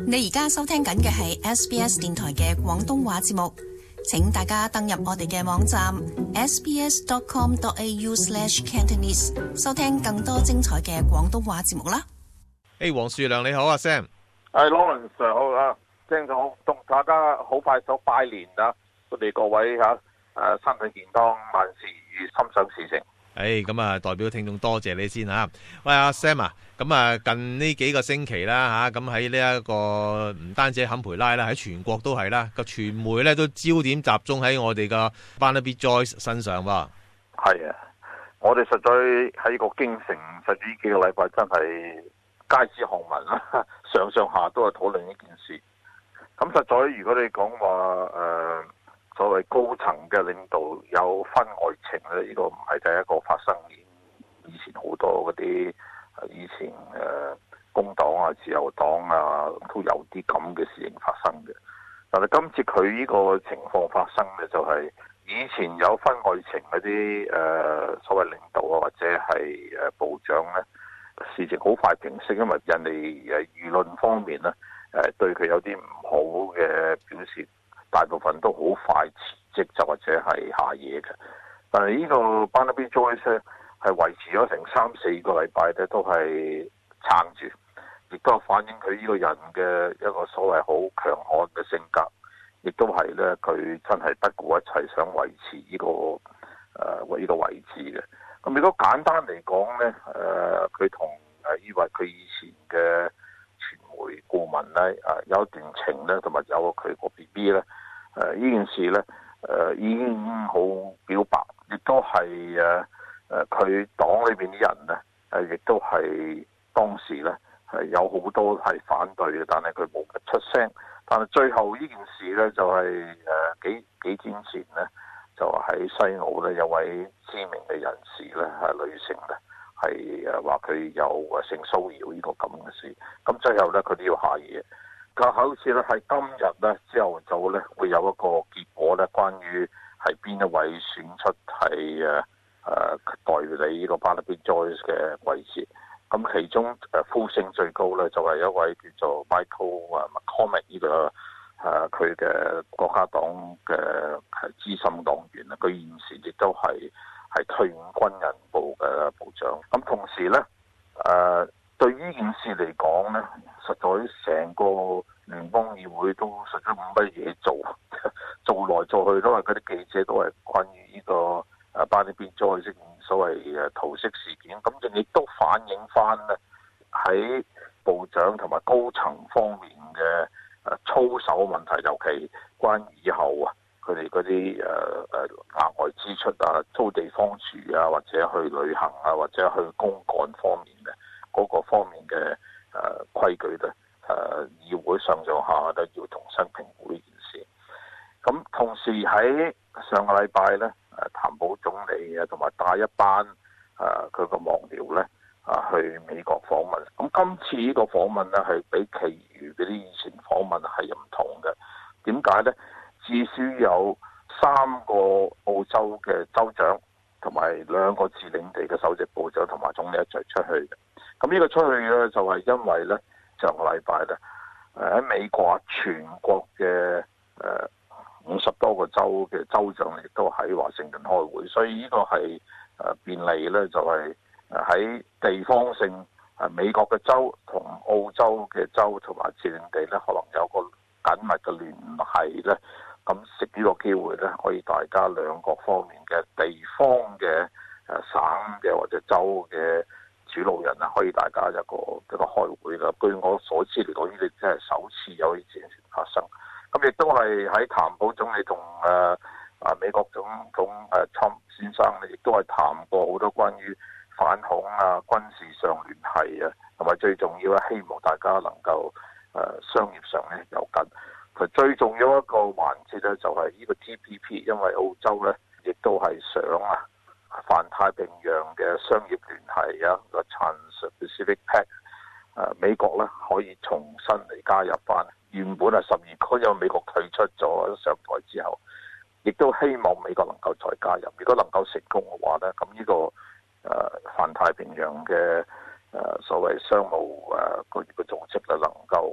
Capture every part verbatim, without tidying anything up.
你而家收聽緊嘅係 S B S 電台嘅廣東話節目，請大家登入我哋嘅網站 s b s dot com dot a u slash cantonese 收聽更多精彩嘅廣東話節目啦。 誒，黃樹亮你好啊 ，Sam。 係 Lawrence 好啊，聽到祝大家好快就拜年啦，我哋各位吓誒身體健康，萬事如意，心想事成。 誒，咁啊，代表聽眾多謝你先吓。喂，阿 Sam 啊，咁啊，近呢幾個星期啦吓，咁喺呢一個唔單止喺坎培拉啦，喺全國都係啦，個傳媒咧都焦點集中喺我哋個 Barnaby Joyce 身上噃。 係啊，我哋實在喺個京城，實在呢幾個禮拜真係街知巷聞啦，上上下都係討論呢件事。咁實在如果你講話誒。呃所謂高層嘅領導有婚外情咧，呢、這個唔係第一個發生嘅。以前好多嗰啲以前誒、呃、工黨啊、自由黨啊都有啲咁嘅事情發生嘅。但係今次佢呢個情況發生咧，就係、是、以前有婚外情嗰啲誒所謂領導啊，或者係誒部長咧，事情好快平息，因為人哋誒輿論方面咧誒對佢有啲唔好嘅表示。大部分都好快辭職，就或者係下野嘅。但係呢個 Barnaby Joyce 咧係維持咗成三四個禮拜咧，都係撐住，亦都反映佢呢個人嘅一個所謂好強悍嘅性格，亦都係咧佢真係不顧一切想維持呢、這個誒呢、呃這個位置嘅。咁如果簡單嚟講咧，誒佢同誒呢位佢以前嘅傳媒顧問咧誒有一段情咧，同埋有佢個 B B 咧。誒呢、呃、件事咧，誒、呃、已經好表白，亦都係誒誒佢黨裏邊啲人咧，誒、呃、亦都係當時咧係有好多係反對嘅，但係佢冇得出聲。但係最後呢件事咧，就係、是、誒、呃、幾幾天前咧，就喺西澳咧有位知名嘅人士咧係女性咧，係誒話佢有性騷擾呢個咁嘅事。咁最後咧佢都要下野。佢好似咧喺今日咧朝頭早咧會有一個結果咧，關於係邊一位選出係誒誒代理呢個 Barnaby Joyce 嘅位置。咁其中誒呼聲最高咧就係、是、一位叫做 Michael 啊 McCormack 呢個誒佢嘅國家黨嘅係資深黨員啦。佢現時亦都係係退伍軍人部嘅部長。咁同時咧誒。呃對呢件事嚟講咧，實在成個聯邦議會都實在冇乜嘢做，做來做去都係嗰啲記者都係關於呢個誒 Barnaby Joyce 所謂誒桃色事件，咁亦都反映翻咧喺部長同埋高層方面嘅誒操守問題，尤其關於以後啊佢哋嗰啲誒誒額外支出啊、租地方住啊，或者去旅行啊，或者去公幹方面嘅。嗰個方面嘅誒、呃、規矩咧，誒、呃、議會上上下都要重新評估呢件事。咁同時喺上個禮拜咧，誒譚普總理啊，同埋帶一班誒佢個幕僚咧啊去美國訪問。咁今次呢個訪問咧係比其餘嗰啲以前訪問係唔同嘅。點解咧？至少有三個澳洲嘅州長同埋兩個自領地嘅首席部長同埋總理一齊出去嘅。咁呢個出去咧，就係因為咧上個禮拜咧，誒喺美國全國嘅誒五十多個州嘅州長亦都喺華盛頓開會，所以呢個係誒便利咧，就係誒喺地方性誒美國嘅州同澳洲嘅州同埋自領地咧，可能有個緊密嘅聯繫咧。咁食呢個機會咧，可以大家兩個方面嘅地方嘅誒省嘅或者州嘅主路人啊，可以大家一個一個開會啦。據我所知嚟講，呢啲真係首次有呢件事發生。咁亦都係喺譚普總理同誒啊美國總統誒川普先生咧，亦都係談過好多關於反恐啊、軍事上聯繫啊，同埋最重要咧，希望大家能夠誒、呃、商業上咧有緊。佢最重要一個環節咧，就係呢個 T P P， 因為澳洲咧亦都係想啊。泛太平洋嘅商業聯繫啊，個 Trans-Pacific Pact， 誒美國咧可以重新嚟加入翻。原本係十二區，因為美國退出咗上台之後，亦都希望美國能夠再加入。如果能夠成功嘅話咧，咁呢、這個誒、呃、泛太平洋嘅誒、呃、所謂商務誒個個組織咧，能夠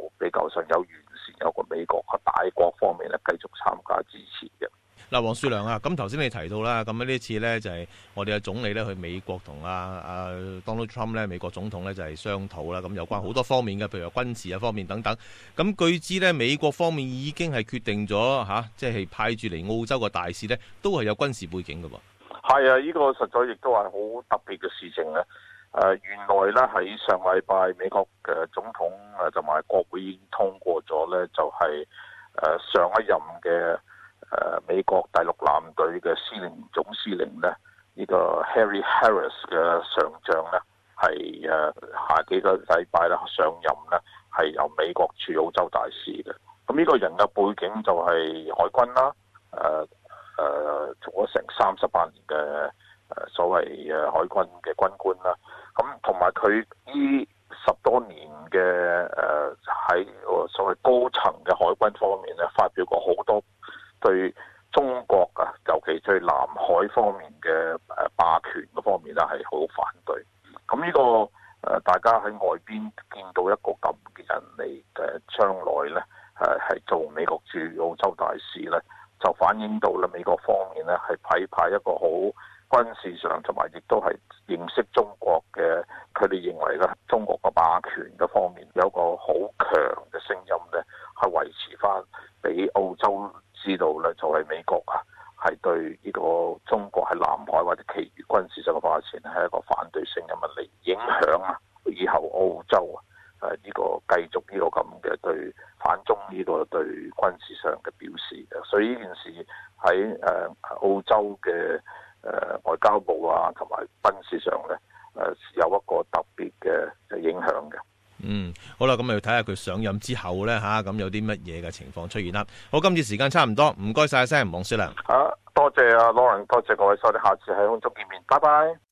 比較上有完善，有個美國嘅大國方面咧繼續參加支持嘅。 嗱，黃樹良啊，咁頭先你提到啦，咁呢次咧就係我哋嘅總理咧去美國同阿阿 Donald Trump 咧美國總統咧就係商討啦，咁有關好多方面嘅，譬如話軍事啊方面等等。咁據知咧美國方面已經係決定咗嚇，即係派駐嚟澳洲嘅大使咧都係有軍事背景嘅喎。 係啊，呢個實在亦都係好特別嘅事情咧。誒，原來咧喺上禮拜美國嘅總統誒同埋國會已經通過咗咧，就係誒上一任嘅。誒、呃、美國第六艦隊嘅司令總司令咧，呢、這個 Harry Harris 嘅上將咧，係誒、呃、下幾個禮拜咧上任咧，係由美國駐澳洲大使嘅。咁呢個人嘅背景就係海軍啦，誒誒做咗成三十八年嘅誒、呃、所謂誒海軍嘅軍官啦。咁同埋佢呢十多年嘅誒喺個所謂高層嘅海軍方面咧，發表過好多對中國啊，尤其對南海方面嘅誒霸權嗰方面咧，係好反對。咁呢、這個誒、呃，大家喺外邊見到一個咁嘅人嚟嘅，將來咧誒係做美國駐澳洲大使咧，就反映到咧美國方面咧係派派一個好軍事上同埋亦都係認識中國嘅，佢哋認為咧中國嘅霸權嘅方面有個好強嘅聲音咧，係維持翻俾澳洲知道咧，就係美國啊，係對呢個中國喺南海或者其餘軍事上嘅發展係一個反對聲音啊，嚟影響啊以後澳洲啊誒呢個繼續呢個咁嘅對反中呢個對軍事上嘅表示嘅，所以呢件事喺誒澳洲嘅誒外交部啊同埋軍事上咧誒有一個特別嘅影響嘅。 嗯，好啦，咁咪要睇下佢上任之後咧吓，咁有啲乜嘢嘅情況出現啦。好，今次時間差唔多，唔該晒阿 Sam 黃樹良。 啊，多謝阿 Lauren，多謝各位，我哋下次喺空中見面，拜拜。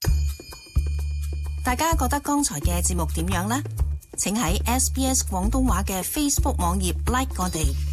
大家覺得剛才嘅節目點樣呢？請喺 S B S 廣東話嘅 Facebook 網頁 like 我哋。